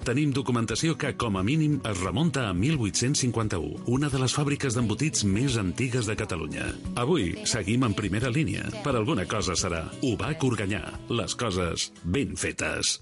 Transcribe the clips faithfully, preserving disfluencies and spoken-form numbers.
Tenim documentació que, com a mínim, es remunta a mil vuit-cents cinquanta-u, una de les fàbriques d'embotits més antigues de Catalunya. Avui seguim en primera línia. Per alguna cosa serà. U B A C Organyà. Les coses ben fetes.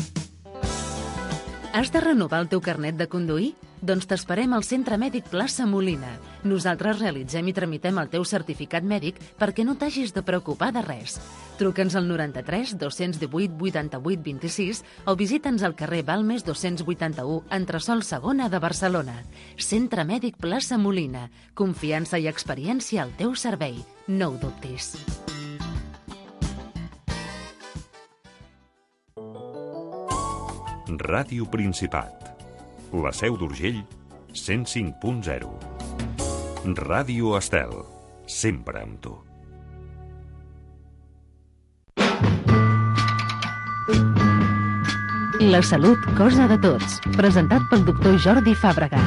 Has de renovar el teu carnet de conduir? Doncs t'esperem al Centre Mèdic Plaça Molina. Nosaltres realitzem i tramitem el teu certificat mèdic perquè no t'hagis de preocupar de res. Truca'ns al noranta-tres dos-cents divuit vuitanta-vuit vint-i-sis o visita'ns al carrer Balmes dos-cents vuitanta-u, entresòl segona de Barcelona. Centre Mèdic Plaça Molina. Confiança i experiència al teu servei. No ho dubtis. Ràdio Principat. La Seu d'Urgell, cent cinc punt zero. Ràdio Estel, sempre amb tu. La salut, cosa de tots. Presentat pel doctor Jordi Fàbrega.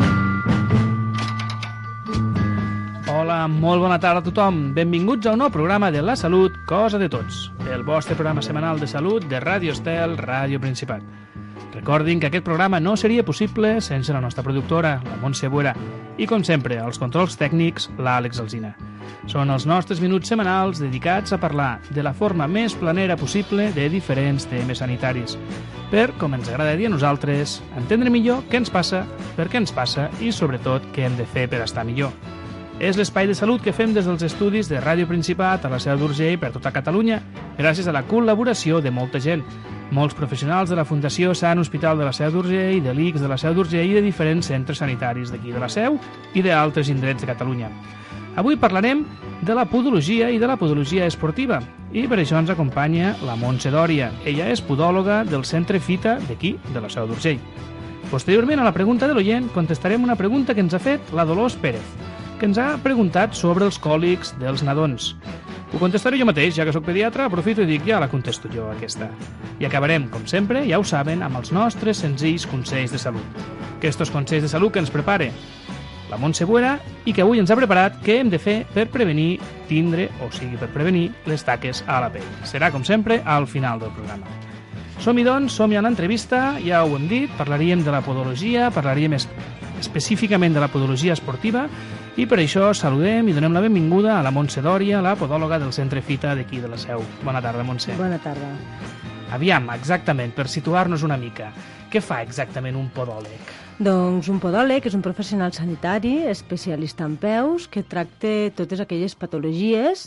Hola, molt bona tarda a tothom. Benvinguts a un nou programa de La Salut, cosa de tots. El vostre programa setmanal de salut de Ràdio Estel, Ràdio Principat. Recordin que aquest programa no seria possible sense la nostra productora, la Montse Buera, i, com sempre, els controls tècnics, l'Àlex Alsina. Són els nostres minuts setmanals dedicats a parlar de la forma més planera possible de diferents temes sanitaris, per, com ens agrada dir a nosaltres, entendre millor què ens passa, per què ens passa i, sobretot, què hem de fer per estar millor. És l'espai de salut que fem des dels estudis de Ràdio Principat a la Seu d'Urgell per tota Catalunya, gràcies a la col·laboració de molta gent. Molts professionals de la Fundació Sant Hospital de la Seu d'Urgell, de l'I C S de la Seu d'Urgell i de diferents centres sanitaris d'aquí de la Seu i d'altres indrets de Catalunya. Avui parlarem de la podologia i de la podologia esportiva i per això ens acompanya la Montse Dòria. Ella és podòloga del Centre Fita d'aquí, de la Seu d'Urgell. Posteriorment, a la pregunta de l'oient, contestarem una pregunta que ens ha fet la Dolors Pérez, que ens ha preguntat sobre els còlics dels nadons. Ho contestaré jo mateix, ja que sóc pediatre, aprofito i dic, ja la contesto jo, aquesta. I acabarem, com sempre, ja ho saben, amb els nostres senzills consells de salut. Aquests consells de salut que ens prepare la Montse Buera i que avui ens ha preparat què hem de fer per prevenir, tindre, o sigui, per prevenir les taques a la pell. Serà, com sempre, al final del programa. Som-hi, doncs, som-hi a l'entrevista, ja ho hem dit, parlaríem de la podologia, parlaríem es- específicament de la podologia esportiva, i per això saludem i donem la benvinguda a la Montse Dòria, la podòloga del Centre Fita d'aquí de la Seu. Bona tarda, Montse. Bona tarda. Aviam, exactament, per situar-nos una mica, què fa exactament un podòleg? Doncs un podòleg és un professional sanitari especialista en peus que tracta totes aquelles patologies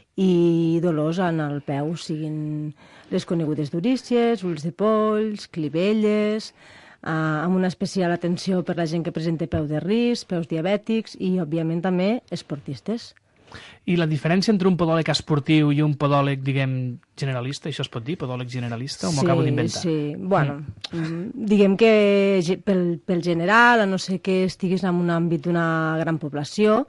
i dolors en el peu, siguin les conegudes durícies, ulls de polls, clivelles, eh, amb una especial atenció per la gent que presenta peu de risc, peus diabètics i, òbviament, també esportistes. I la diferència entre un podòleg esportiu i un podòleg, diguem, generalista, això es pot dir, podòleg generalista, o m'ho Sí, acabo d'inventar? sí, bueno, mm. diguem que ge- pel, pel general, a no ser que estiguis en un àmbit d'una gran població,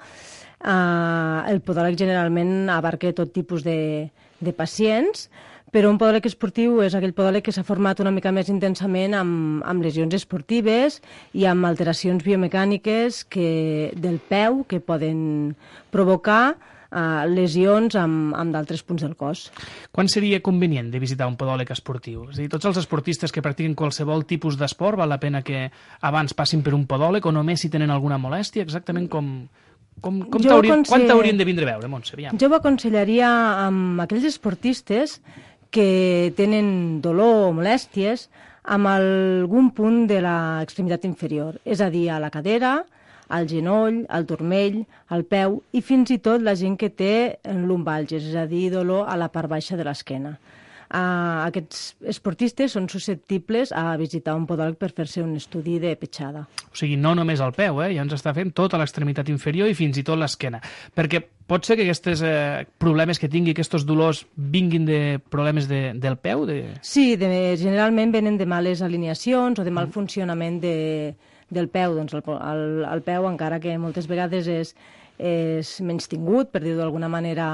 eh, el podòleg generalment abarca tot tipus de, de pacients, però un podòleg esportiu és aquell podòleg que s'ha format una mica més intensament amb, amb lesions esportives i amb alteracions biomecàniques que, del peu que poden provocar uh, lesions amb, amb d'altres punts del cos. Quan seria convenient de visitar un podòleg esportiu? És a dir, tots els esportistes que practiquen qualsevol tipus d'esport val la pena que abans passin per un podòleg o només si tenen alguna molèstia? Exactament com... com, com Jo t'haurien, aconsell- quan t'haurien de vindre a veure, Montse? Aviam. Jo ho aconsellaria amb aquells esportistes que tenen dolor o molèsties amb algun punt de l'extremitat inferior, és a dir, a la cadera, al genoll, al turmell, al peu i fins i tot la gent que té lumbalges, és a dir, dolor a la part baixa de l'esquena. Uh, aquests esportistes són susceptibles a visitar un podòleg per fer-se un estudi de petjada. O sigui, no només el peu, eh? Ja ens està fent tota l'extremitat inferior i fins i tot l'esquena. Perquè pot ser que aquests eh, problemes que tingui, aquests dolors, vinguin de problemes de, del peu? De... Sí, de, generalment venen de males alineacions o de mal funcionament de, del peu. Doncs el, el, el peu, encara que moltes vegades és, és menystingut, per dir-ho d'alguna manera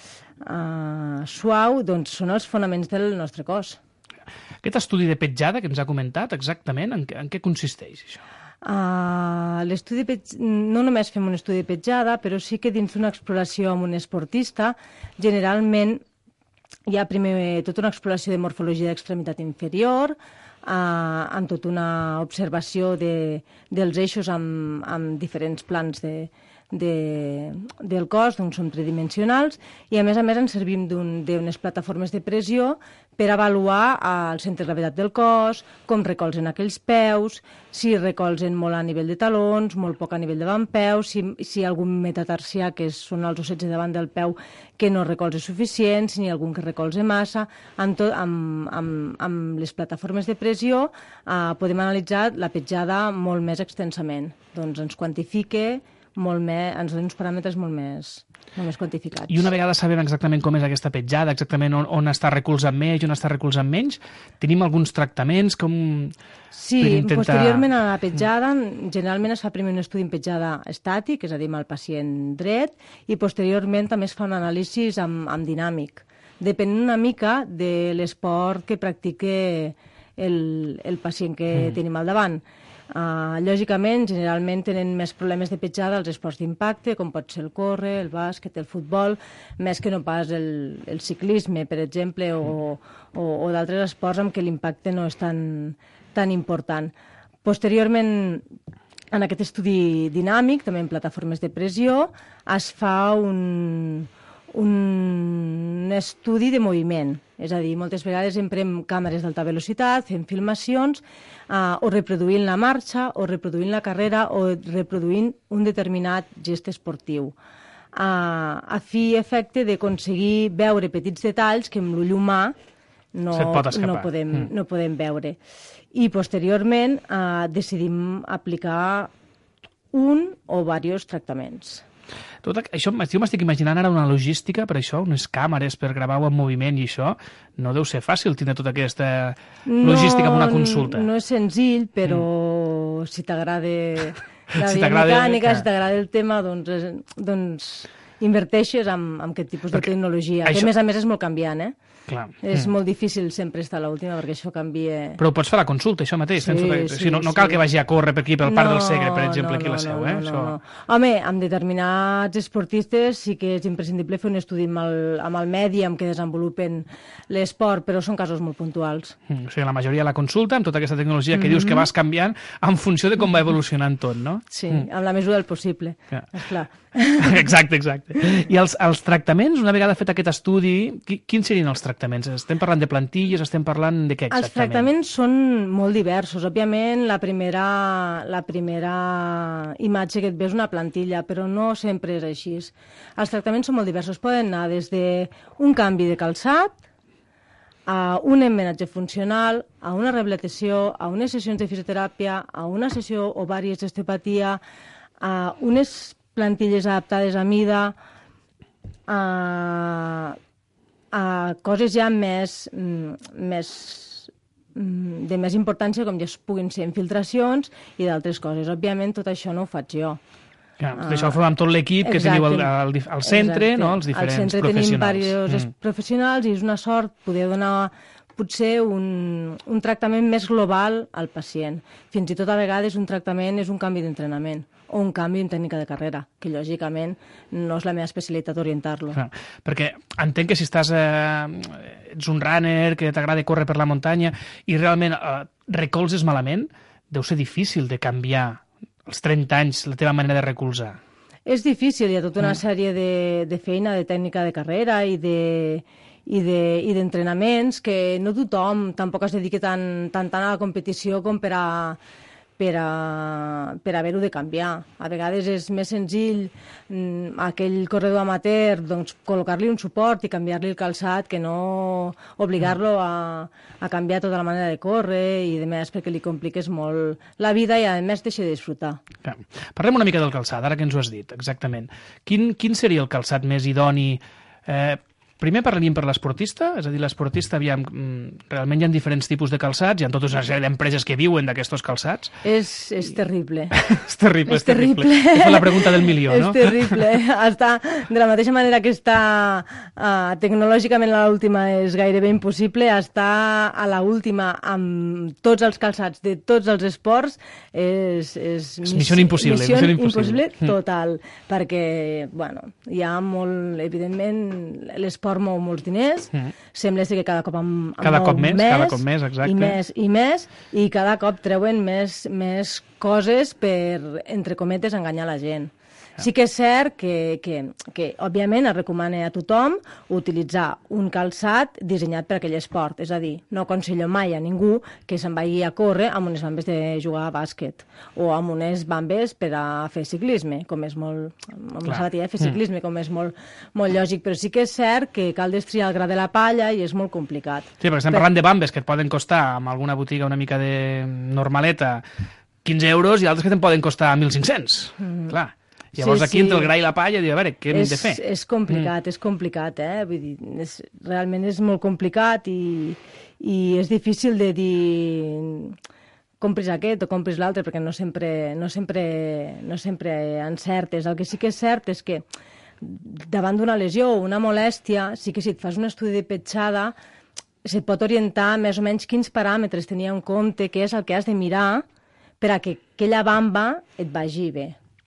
uh, suau, doncs són els fonaments del nostre cos. Aquest estudi de petjada que ens ha comentat, exactament, en, en què consisteix això? Uh, l'estudi pet... no només fem un estudi de petjada, però sí que dins d'una exploració amb un esportista, generalment hi ha primer tota una exploració de morfologia d'extremitat inferior, amb tota una observació de, dels eixos amb, amb diferents plans de, de, del cos, doncs són tridimensionals, i a més a més ens servim d'unes plataformes de pressió per avaluar el centre de gravetat del cos, com recolzen aquells peus, si recolzen molt a nivell de talons, molt poc a nivell de davantpeus, si, si hi ha algun metatarsià, que són els ossets de davant del peu, que no recolze suficient, si n'hi ha algun que recolze massa. Amb, tot, amb, amb, amb les plataformes de pressió eh, podem analitzar la petjada molt més extensament. Doncs ens quantifica molt més, ens dona uns paràmetres molt més, molt més quantificats. I una vegada sabem exactament com és aquesta petjada, exactament on, on està recolzant més i on està recolzant menys, tenim alguns tractaments com... Sí, intentar... posteriorment a la petjada, generalment es fa primer un estudi en petjada estàtic, és a dir, amb el pacient dret, i posteriorment també es fa un anàlisi amb, amb dinàmic, depenent una mica de l'esport que practique el, el pacient que mm. tenim al davant. Uh, lògicament, generalment tenen més problemes de petjada els esports d'impacte, com pot ser el córrer, el bàsquet, el futbol, més que no pas el, el ciclisme, per exemple, o, o, o d'altres esports amb què l'impacte no és tan, tan important. Posteriorment, en aquest estudi dinàmic, també en plataformes de pressió, es fa un, un estudi de moviment. És a dir, moltes vegades emprem càmeres d'alta velocitat, fem filmacions, eh, o reproduint la marxa, o reproduint la carrera, o reproduint un determinat gest esportiu. Eh, a fi i efecte d'aconseguir veure petits detalls que amb l'ull humà no, no, podem, mm. no podem veure. I posteriorment eh, decidim aplicar un o diversos tractaments. Tot això, jo m'estic imaginant ara una logística per això, unes càmeres per gravar-ho en moviment i això, no deu ser fàcil tindre tota aquesta logística no, amb una consulta. No és senzill, però mm. si t'agrada la si biomecànica, si t'agrada el tema, doncs, doncs inverteixes en, en aquest tipus perquè de tecnologia, això... que a més a més és molt canviant, eh? Clar. És mm. molt difícil sempre estar a l'última perquè això canvia... Però pots fer la consulta, això mateix. Sí, sí, sí, no, no cal sí. que vagi a córrer per aquí, pel no, Parc del Segre, per exemple, no, aquí a la Seu. No, eh? no, això... no, no. Home, amb determinats esportistes sí que és imprescindible fer un estudi amb el, amb el medi amb què desenvolupen l'esport, però són casos molt puntuals. Mm, o sigui, la majoria la consulta amb tota aquesta tecnologia que mm-hmm. dius que vas canviant en funció de com va evolucionant tot, no? Sí, mm. amb la mesura del possible, ja. Esclar. Exacte, exacte. I els, els tractaments, una vegada fet aquest estudi, quins serien els tractaments? Estem parlant de plantilles, estem parlant de què exactament? Els tractaments són molt diversos. Òbviament, la primera, la primera imatge que et ve és una plantilla, però no sempre és així. Els tractaments són molt diversos. Poden anar des d'un canvi de calçat, a un emmenatge funcional, a una rehabilitació, a unes sessions de fisioteràpia, a una sessió o diverses d'osteopatia, a unes plantilles adaptades a mida, a, a coses ja més, més, de més importància, com ja puguin ser infiltracions i d'altres coses. Òbviament, tot això no ho faig jo. Ja, tot això ho fem amb tot l'equip que teniu al, al, al centre, no? Els diferents professionals. Al centre tenim diversos mm. professionals i és una sort poder donar potser un, un tractament més global al pacient. Fins i tot a vegades un tractament és un canvi d'entrenament o un canvi en tècnica de carrera, que lògicament no és la meva especialitat orientar-lo. Ah, perquè entenc que si estàs, eh, ets un runner, que t'agrada córrer per la muntanya i realment eh, recolzes malament, deu ser difícil de canviar als trenta anys la teva manera de recolzar. És difícil, hi ha tota una sèrie de, de feina, de tècnica de carrera i de i d'entrenaments de, que no tothom tampoc es dedica tant, tant, tant a la competició com per a per a, per haver-ho de canviar. A vegades és més senzill mm, aquell corredor amateur doncs, col·locar-li un suport i canviar-li el calçat que no obligar-lo a, a canviar tota la manera de córrer i de més perquè li compliques molt la vida i a més deixa de disfrutar. Ja. Parlem una mica del calçat, ara que ens ho has dit, exactament. Quin, quin seria el calçat més idoni? Eh, Primer parlaríem per l'esportista, és a dir, l'esportista, aviam, realment hi ha diferents tipus de calçats, hi ha tota una sèrie d'empreses que viuen d'aquests calçats. És, és terrible. és terrible, és, és terrible. terrible. És la pregunta del milió, no? És terrible. Està, de la mateixa manera que està uh, tecnològicament a l'última és gairebé impossible, estar a l'última amb tots els calçats de tots els esports és... És, és missió impossible. Missió impossible, impossible total, mm. perquè, bueno, hi ha molt, evidentment, l'esport l'esport mou molts diners, mm. sembla ser que cada cop en, en cada mou cop més, més, cada cop més, exacte. i més, i més, i cada cop treuen més, més coses per, entre cometes, enganyar la gent. Sí que és cert que, que, que, òbviament, es recomana a tothom utilitzar un calçat dissenyat per aquell esport. És a dir, no aconsello mai a ningú que se'n vagi a córrer amb unes bambes de jugar a bàsquet o amb unes bambes per a fer ciclisme, com és molt... amb una sabatilla de fer ciclisme, mm. com és molt, molt lògic. Però sí que és cert que cal destriar el gra de la palla i és molt complicat. Sí, perquè estem per... parlant de bambes que et poden costar amb alguna botiga una mica de normaleta quinze euros i altres que te'n poden costar mil cinc-cents. Mm. Clar. Llavors sí, aquí sí. entre el gra i la palla, diu, a veure, què hem és, de fer? És complicat, mm. és complicat, eh? Vull dir, és, realment és molt complicat i, i és difícil de dir compris aquest o compris l'altre, perquè no sempre, no, sempre, no sempre encertes. El que sí que és cert és que davant d'una lesió o una molèstia, sí que si et fas un estudi de petjada, se't pot orientar més o menys quins paràmetres tenia en compte, què és el que has de mirar per a que aquella bamba et vagi bé.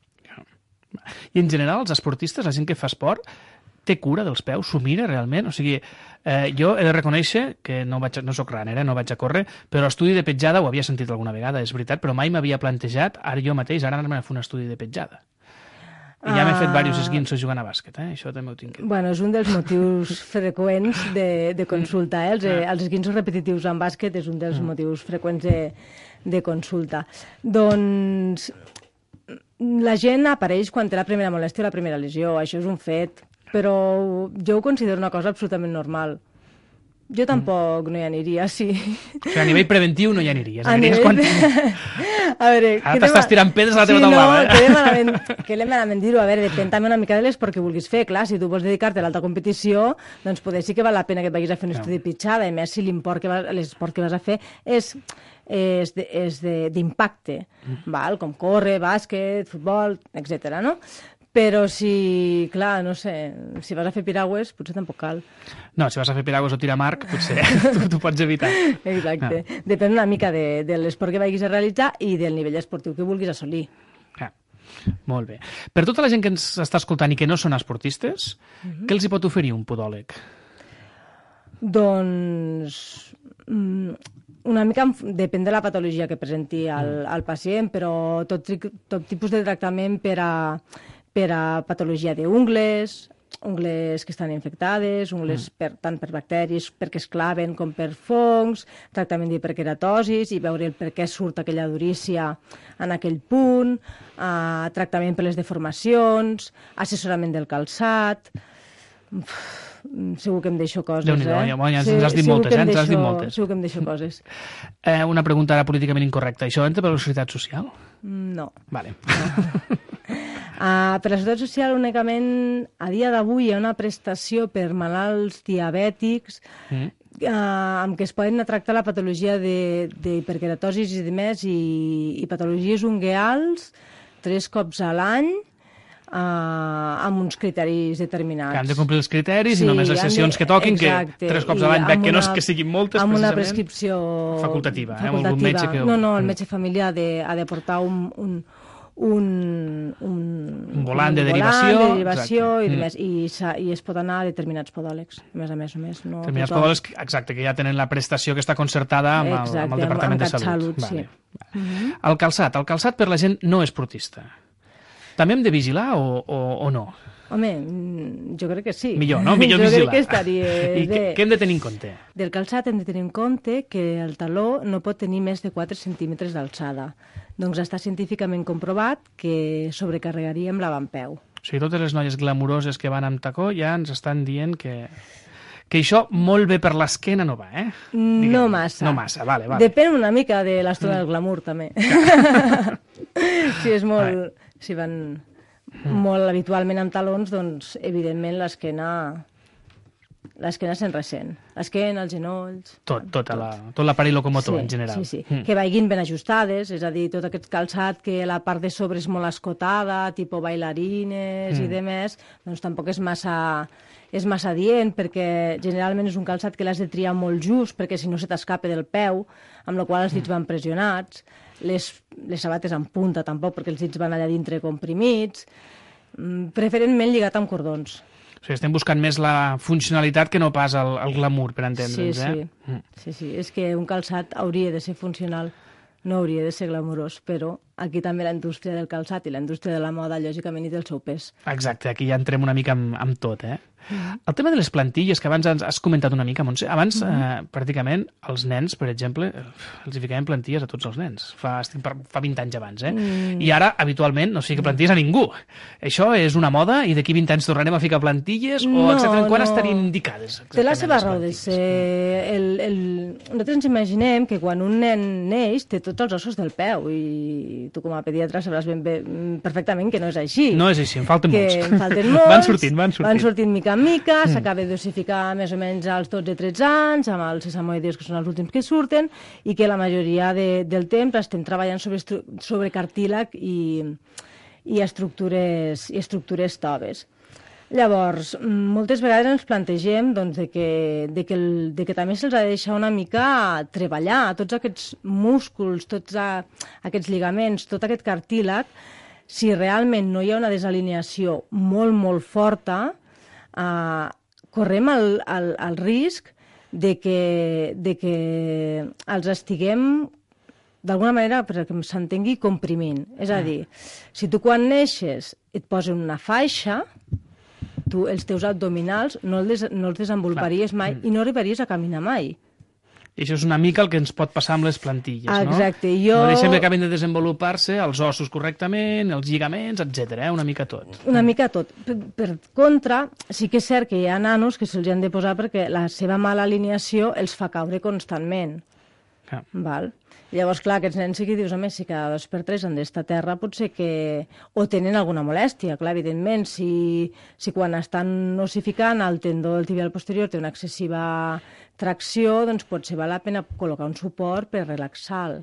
I en general, els esportistes, la gent que fa esport, té cura dels peus, s'ho mira realment? O sigui, eh, jo he de reconèixer que no, vaig, no soc runner, eh, no vaig a córrer, però estudi de petjada ho havia sentit alguna vegada, és veritat, però mai m'havia plantejat, ara jo mateix, ara anar-me a fer un estudi de petjada. I ja m'he fet diversos esguinços jugant a bàsquet, eh? Això també ho tinc. Bueno, és un dels motius freqüents de, de consulta, eh? Els, els esguinços repetitius en bàsquet és un dels mm. motius freqüents de, de consulta. Doncs... la gent apareix quan té la primera molèstia o la primera lesió, això és un fet, però jo ho considero una cosa absolutament normal. Jo tampoc mm. no hi aniria, sí. O sigui, a nivell preventiu no hi aniries. A nivell... quan... a veure... Ara t'estàs tirant pedres a la teva sí, taulada, no, eh? que malament, que l'hem malament dir-ho. A veure, depèn també una mica de l'esport que vulguis fer. Clar, si tu vols dedicar-te a l'alta competició, doncs poder sí que val la pena que et vagis a fer un estudi de pitjada, i més si l'import que vas, l'esport que vas a fer és... és d'impacte, mm. val? Com córrer, bàsquet, futbol, etcètera, no? Però si, clar, no sé, si vas a fer piragües, potser tampoc cal. No, si vas a fer piragües o tirar marc, potser t'ho pots evitar. Exacte. Ah. Depèn una mica de, de l'esport que vagis a realitzar i del nivell esportiu que vulguis assolir. Ah. Molt bé. Per tota la gent que ens està escoltant i que no són esportistes, mm-hmm. què els hi pot oferir un podòleg? Doncs... Mm, una mica depèn de la patologia que presenti el, el pacient, però tot, tot tipus de tractament per a, per a patologia d'ungles, ungles que estan infectades, ungles mm. per, tant per bacteris, perquè es claven, com per fongs, tractament d'hiperkeratosis i veure el per què surt aquella durícia en aquell punt, eh, tractament per les deformacions, assessorament del calçat... Uf, segur que em deixo coses, Déu-n'hi-do, eh? Ja, ja, ens has dit moltes, eh? Ens has dit moltes. Segur que em deixo coses. Eh, una pregunta ara políticament incorrecta. Això entra per la Seguretat Social? No. Vale. No. uh, per la Seguretat Social, únicament, a dia d'avui hi ha una prestació per malalts diabètics mm. uh, amb què es poden tractar la patologia d'hiperkeratosis i demés i, i patologies ungueals tres cops a l'any, Uh, amb uns criteris determinats. Que han de complir els criteris sí, i només les sessions de... que toquin, exacte, que tres cops a l'any, que no és que siguin moltes, amb precisament. Amb una prescripció facultativa, facultativa. Eh? Un metge que... No, no, el metge familiar ha de, ha de portar un... un un, un, un volant de un derivació, volant de derivació i, mm. demés, i, i es pot anar a determinats podòlegs, a més a més. A més no determinats tothom. podòlegs, exacte, que ja tenen la prestació que està concertada amb, exacte, el, amb el Departament amb, amb de Salut. Salut vale. Sí. Mm-hmm. El calçat, el calçat per la gent no esportista. També hem de vigilar o, o, o no? Home, jo crec que sí. Millor, no? Millor jo vigilar. Crec que estaria I què, què hem de tenir en compte? Del calçat hem de tenir en compte que el taló no pot tenir més de quatre centímetres d'alçada. Doncs està científicament comprovat que sobrecarregaríem l'avantpeu. O sigui, totes les noies glamuroses que van amb tacó ja ens estan dient que... que això molt bé per l'esquena no va, eh? Diguem, no massa. No massa, vale, vale. Depèn una mica de l'estona del glamour, també. Si és molt... Vale. Si van mm. molt habitualment amb talons, doncs, evidentment, l'esquena... l'esquena se'n ressent. L'esquena, els genolls... Tot, tot, tot. La, tot l'aparell locomotor, sí, en general. Sí, sí. Mm. Que vagin ben ajustades, és a dir, tot aquest calçat que la part de sobre és molt escotada, tipus bailarines mm. i demés, doncs tampoc és massa... és massa dient, perquè generalment és un calçat que l'has de triar molt just, perquè si no se t'escapa del peu, amb la qual els dits van pressionats, les, les sabates en punta tampoc, perquè els dits van allà dintre comprimits, preferentment lligat amb cordons. O O sigui, estem buscant més la funcionalitat que no pas el, el glamour, per entendre'ns, sí, eh? Sí. Mm. sí, sí. És que un calçat hauria de ser funcional, no hauria de ser glamurós, però aquí també la indústria del calçat i la indústria de la moda, lògicament, hi té el seu pes. Exacte, aquí ja entrem una mica amb, amb tot, eh? El tema de les plantilles, que abans has comentat una mica, Montse, abans, mm -hmm. eh, pràcticament, els nens, per exemple, els hi ficaven plantilles a tots els nens, fa, fa vint anys abans, eh? Mm. I ara, habitualment, no es fica plantilles a ningú. Això és una moda i d'aquí vint anys tornarem a ficar plantilles? No, o exactament quan no. estarien indicades? Té la seva raó de ser. El, el... Nosaltres ens imaginem que quan un nen neix té tots els ossos del peu i tu com a pediatra sabràs ben bé, perfectament que no és així. No és així, em falten que molts. En falten molts. Van sortint, van sortint. Van sortint mica en mica, mm. s'acaba d'ossificar més o menys als dotze tretze anys, amb els sesamoideus, que són els últims que surten, i que la majoria de, del temps estem treballant sobre, sobre cartílag i, i, estructures, i estructures toves. Llavors, moltes vegades ens plantegem doncs, de que, de que, el, de que també se'ls ha de deixar una mica treballar tots aquests músculs, tots a, aquests lligaments, tot aquest cartílag. Si realment no hi ha una desalineació molt, molt forta, Uh, correm el, el, el risc de que, de que els estiguem, d'alguna manera, perquè s'entengui, comprimint. És a dir, si tu quan neixes et posen una faixa, tu els teus abdominals no, el des, no els desenvoluparies mai mm. i no arribaries a caminar mai. I això és una mica el que ens pot passar amb les plantilles, no? Exacte. Jo... No deixem que acabin de desenvolupar-se els ossos correctament, els lligaments, etcètera, eh? Una mica tot. Una mica tot. Per, per contra, sí que és cert que hi ha nanos que se'ls han de posar perquè la seva mala alineació els fa caure constantment. Ah. Val? Llavors, clar, aquests nens sí que dius, a més, si cada dos per tres han d'estar a terra, potser que... o tenen alguna molèstia, clar, evidentment. Si, si quan estan ossificant el tendó del tibial posterior té una excessiva tracció, doncs potser val la pena col·locar un suport per relaxar-lo.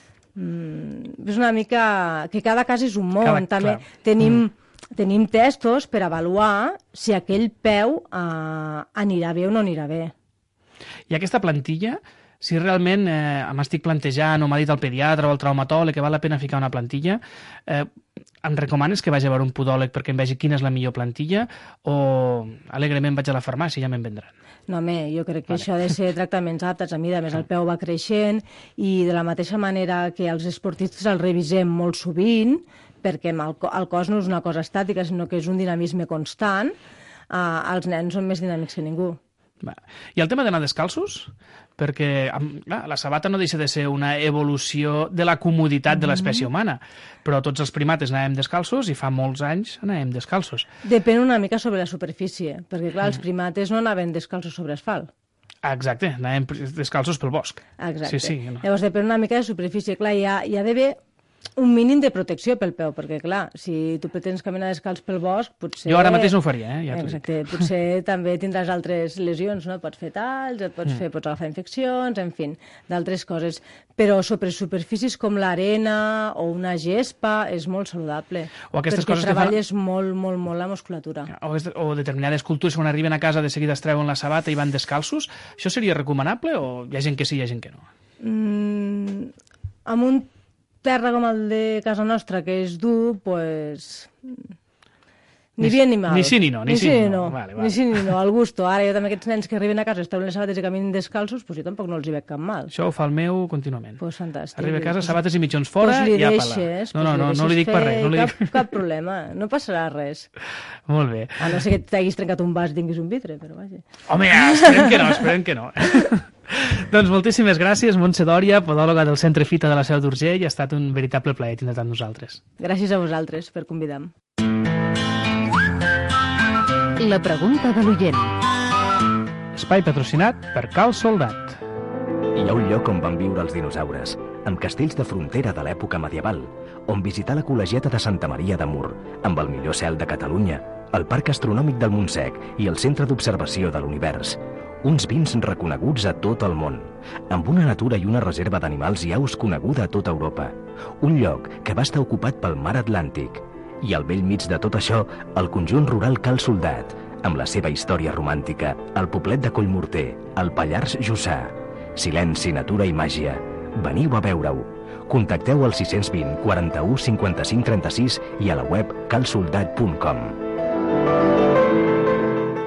Mm, és una mica... que cada cas és un món. Cada, També clar. tenim... Mm. Tenim testos per avaluar si aquell peu eh, anirà bé o no anirà bé. I aquesta plantilla, si realment eh, m'estic plantejant o m'ha dit el pediatre o el traumatòleg que val la pena ficar una plantilla, eh, em recomanes que vagi a veure un podòleg perquè em vegi quina és la millor plantilla o alegrement vaig a la farmàcia i ja me'n vendran? No, home, jo crec que vale. Això ha de ser tractaments aptes. A mi, a més, el peu va creixent i de la mateixa manera que els esportistes els revisem molt sovint, perquè el, el cos no és una cosa estàtica, sinó que és un dinamisme constant, eh, els nens són més dinàmics que ningú. Va. I el tema d'anar descalços? Perquè clar, la sabata no deixa de ser una evolució de la comoditat de l'espècie humana, però tots els primates anàvem descalços i fa molts anys anàvem descalços. Depèn una mica sobre la superfície, perquè clar, els primates no anaven descalços sobre asfalt. Exacte, anàvem descalços pel bosc. Exacte. Sí, sí, no. Llavors depèn una mica de superfície. Clar, hi ha, hi ha d'haver un mínim de protecció pel peu, perquè, clar, si tu pretens caminar descalç pel bosc, potser... Jo ara mateix no ho faria, eh? Ja Exacte, potser també tindràs altres lesions, no? Et pots fer talls, et pots, mm. fer, pots agafar infeccions, en fi, d'altres coses. Però sobre superfícies com l'arena o una gespa és molt saludable, o aquestes perquè coses treballes que fan... molt, molt, molt la musculatura. O, o determinades cultures, quan arriben a casa, de seguida es treuen la sabata i van descalços. Això seria recomanable o hi ha gent que sí i hi ha gent que no? Mm, amb un terra com el de casa nostra, que és dur, pues... Ni, ni bien ni mal. Ni sí ni no. Ni, ni sí ni no. no. Vale, vale. Ni sí ni no, al gusto. Ara jo també aquests nens que arriben a casa, es treuen les sabates i caminen descalços, pues jo tampoc no els hi veig cap mal. Això ho fa el meu contínuament. Pues fantàstic. Arriba a casa, sabates i mitjons fora pues i ja deixes, pala. Pues no, no, no, no li dic per res. No li cap, dic... cap problema, no passarà res. Molt bé. A no ser que t'haguis trencat un vas i tinguis un vidre, però vaja. Home, esperem que no, esperem que no. Doncs moltíssimes gràcies, Montse Dòria, podòloga del Centre Fita de la Seu d'Urgell. Ha estat un veritable plaer tindre amb nosaltres. Gràcies a vosaltres per convidar-me. La pregunta de l'oient. Espai patrocinat per Cal Soldat. Hi ha un lloc on van viure els dinosaures, amb castells de frontera de l'època medieval, on visitar la col·legiata de Santa Maria de Mur, amb el millor cel de Catalunya, el Parc Astronòmic del Montsec i el Centre d'Observació de l'Univers. Uns vins reconeguts a tot el món, amb una natura i una reserva d'animals i aus coneguda a tota Europa. Un lloc que va estar ocupat pel mar Atlàntic. I al vell mig de tot això, el conjunt rural Cal Soldat, amb la seva història romàntica, el poblet de Collmorter, el Pallars Jussà. Silenci, natura i màgia. Veniu a veure-ho. Contacteu al sis cents vint, quaranta-u, cinquanta-cinc, trenta-sis i a la web cal soldat punt com.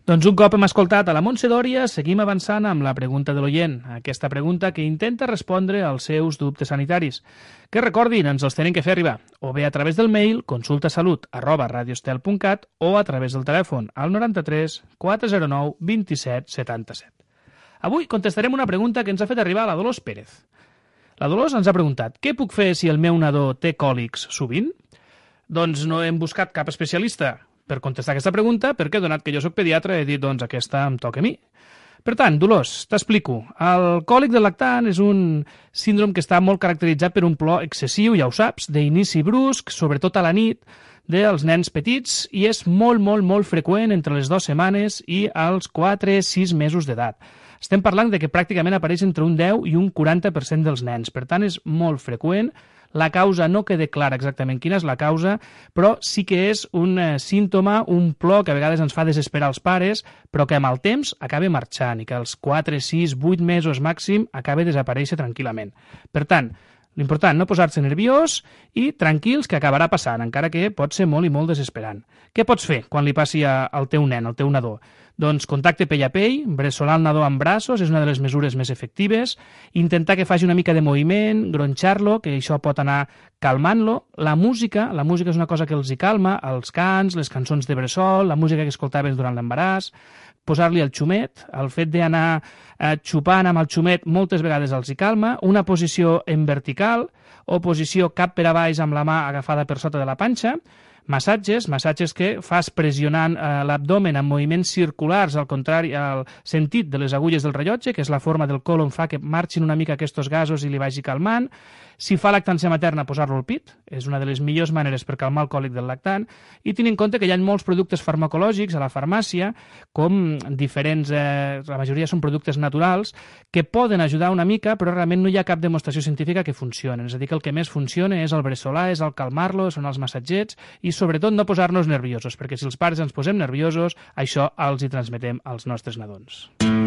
Doncs un cop hem escoltat a la Montse Dòria, seguim avançant amb la pregunta de l'oient, aquesta pregunta que intenta respondre als seus dubtes sanitaris. Que recordin, ens els tenen que fer arribar, o bé a través del mail consultasalut arroba radiostel punt cat o a través del telèfon al noranta-tres quatre zero nou vint set setanta-set. Avui contestarem una pregunta que ens ha fet arribar la Dolors Pérez. La Dolors ens ha preguntat: què puc fer si el meu nadó té còlics sovint? Doncs no hem buscat cap especialista per contestar aquesta pregunta, perquè, donat que jo sóc pediatre, he dit, doncs, aquesta em toca a mi. Per tant, Dolors, t'explico. El còlic del lactant és un síndrome que està molt caracteritzat per un plor excessiu, ja ho saps, d'inici brusc, sobretot a la nit, dels nens petits, i és molt, molt, molt freqüent entre les dues setmanes i els quatre a sis mesos d'edat. Estem parlant de que pràcticament apareix entre un deu i un quaranta per cent dels nens. Per tant, és molt freqüent. La causa no queda clara exactament quina és la causa, però sí que és un eh, símptoma, un plor que a vegades ens fa desesperar els pares, però que amb el temps acaba marxant i que als quatre, sis, vuit mesos màxim acaba de desaparèixer tranquil·lament. Per tant, l'important, no posar-se nerviós i tranquils que acabarà passant, encara que pot ser molt i molt desesperant. Què pots fer quan li passi a, al teu nen, al teu nadó? Doncs contacte pell a pell, bressolar el nadó amb braços és una de les mesures més efectives, intentar que faci una mica de moviment, gronxar-lo, que això pot anar calmant-lo. La música, la música és una cosa que els hi calma, els cants, les cançons de bressol, la música que escoltaves durant l'embaràs, posar-li el xumet, el fet d'anar eh, xupant amb el xumet moltes vegades els hi calma, una posició en vertical o posició cap per a baix amb la mà agafada per sota de la panxa, massatges, massatges que fas pressionant eh, l'abdomen amb moviments circulars, al contrari, al sentit de les agulles del rellotge, que és la forma del colon, fa que marxin una mica aquests gasos i li vagi calmant. Si fa lactància materna, posar-lo al pit, és una de les millors maneres per calmar el còlic del lactant, i tenint en compte que hi ha molts productes farmacològics a la farmàcia, com diferents, eh, la majoria són productes naturals, que poden ajudar una mica, però realment no hi ha cap demostració científica que funcioni. És a dir, que el que més funciona és el bressolar, és el calmar-lo, són els massatgets, i sobretot no posar-nos nerviosos, perquè si els pares ens posem nerviosos, això els hi transmetem als nostres nadons.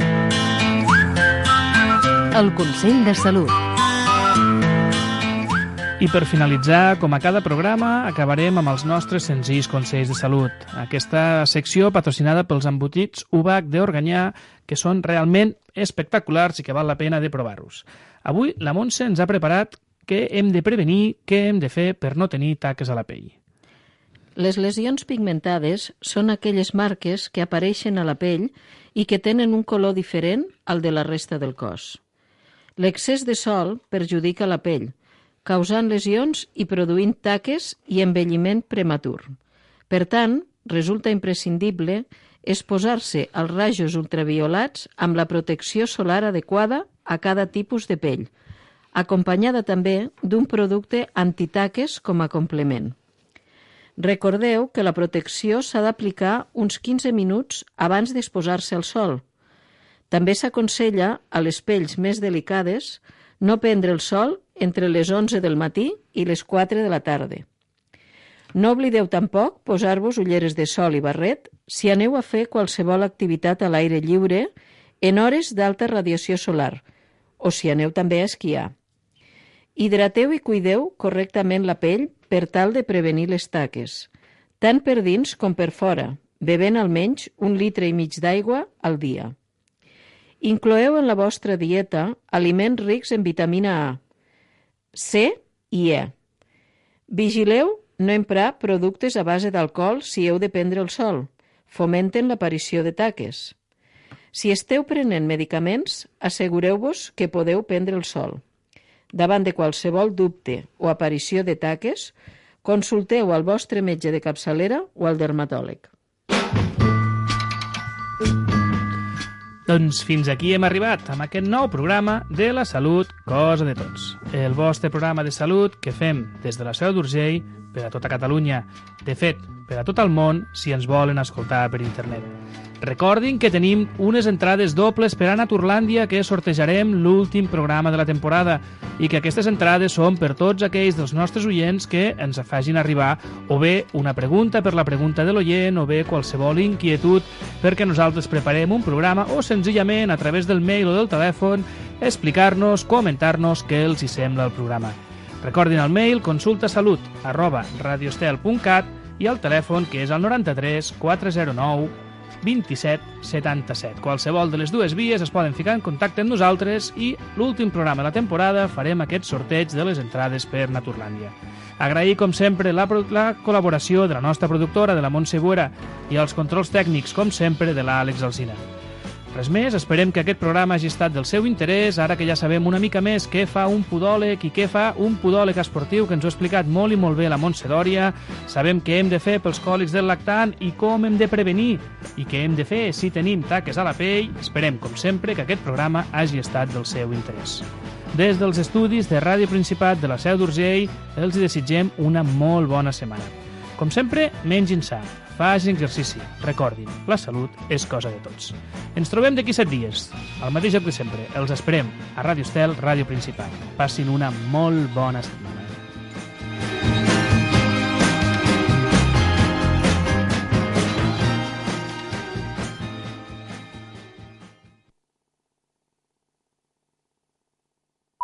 El Consell de Salut. I per finalitzar, com a cada programa, acabarem amb els nostres senzills consells de salut. Aquesta secció patrocinada pels embotits U B A C d'Organyà, que són realment espectaculars i que val la pena de provar-los. Avui la Montse ens ha preparat què hem de prevenir, què hem de fer per no tenir taques a la pell. Les lesions pigmentades són aquelles marques que apareixen a la pell i que tenen un color diferent al de la resta del cos. L'excés de sol perjudica la pell, causant lesions i produint taques i envelliment prematur. Per tant, resulta imprescindible exposar-se als rajos ultraviolats amb la protecció solar adequada a cada tipus de pell, acompanyada també d'un producte antitaques com a complement. Recordeu que la protecció s'ha d'aplicar uns quinze minuts abans d'exposar-se al sol. També s'aconsella a les pells més delicades no prendre el sol entre les onze del matí i les quatre de la tarda. No oblideu tampoc posar-vos ulleres de sol i barret si aneu a fer qualsevol activitat a l'aire lliure en hores d'alta radiació solar o si aneu també a esquiar. Hidrateu i cuideu correctament la pell per tal de prevenir les taques, tant per dins com per fora, bevent almenys un litre i mig d'aigua al dia. Incloeu en la vostra dieta aliments rics en vitamina A, C i E. Vigileu no emprar productes a base d'alcohol si heu de prendre el sol, fomenten l'aparició de taques. Si esteu prenent medicaments, assegureu-vos que podeu prendre el sol. Davant de qualsevol dubte o aparició de taques, consulteu al vostre metge de capçalera o al dermatòleg. Doncs fins aquí hem arribat amb aquest nou programa de la salut, cosa de tots. El vostre programa de salut que fem des de la Seu d'Urgell per a tota Catalunya. De fet, per a tot el món, si ens volen escoltar per internet. Recordin que tenim unes entrades dobles per a Naturlàndia que sortejarem l'últim programa de la temporada i que aquestes entrades són per tots aquells dels nostres oients que ens facin arribar o bé una pregunta per la pregunta de l'oient o bé qualsevol inquietud perquè nosaltres preparem un programa o senzillament a través del mail o del telèfon explicar-nos, comentar-nos què els hi sembla el programa. Recordin el mail consultasalut arroba radiostel punt cat i el telèfon que és el noranta-tres quatre zero nou vint-i-set setanta-set. Qualsevol de les dues vies es poden ficar en contacte amb nosaltres i l'últim programa de la temporada farem aquest sorteig de les entrades per Naturlàndia. Agrair, com sempre, la, la col·laboració de la nostra productora, de la Montse Buera, i els controls tècnics, com sempre, de l'Àlex Alsina. Res més, esperem que aquest programa hagi estat del seu interès, ara que ja sabem una mica més què fa un podòleg i què fa un podòleg esportiu, que ens ho ha explicat molt i molt bé la Montse Dòria. Sabem què hem de fer pels còlics del lactant i com hem de prevenir, i què hem de fer si tenim taques a la pell. Esperem, com sempre, que aquest programa hagi estat del seu interès. Des dels estudis de Ràdio Principat de la Seu d'Urgell, els desitgem una molt bona setmana. Com sempre, mengin sa, facin exercici. Recordin, la salut és cosa de tots. Ens trobem d'aquí set dies, al mateix lloc de sempre. Els esperem a Ràdio Estel, Ràdio Principat. Passin una molt bona setmana.